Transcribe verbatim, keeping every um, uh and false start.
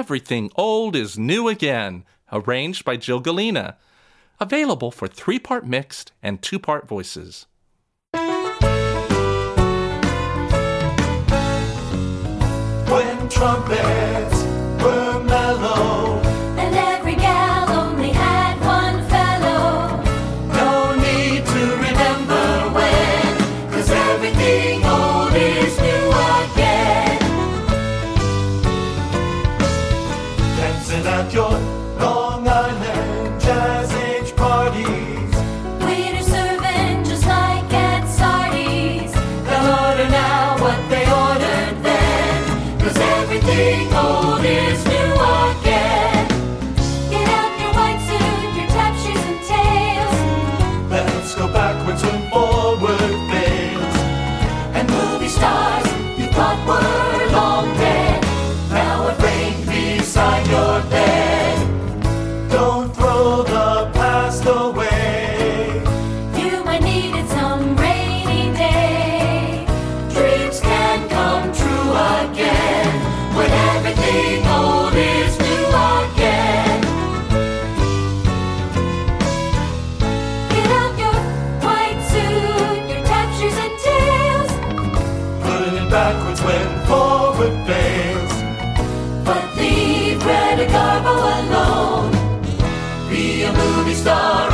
Everything Old is New Again, arranged by Jill Galena. Available for three-part mixed and two-part voices. When trumpets were mellow, and every gal only had one fellow. no need to remember when, 'cause everything old is new again. Dancing at your Long Island Jazz Age parties, Waiters serving just like at Sardi's. they'll order now what they ordered then, 'cause everything old is new again. Get out your white suit, your tap shoes and tails. Let's go backwards when forward fails. And movie stars you thought were long dead, now are framed beside your bed. Don't throw the past away. You might need it some rainy day. Dreams can come true again when everything old is new again. Get out your white suit, your tap shoes and tails. Put it backwards when forward fails. But leave Greta Garbo alone. Be a movie star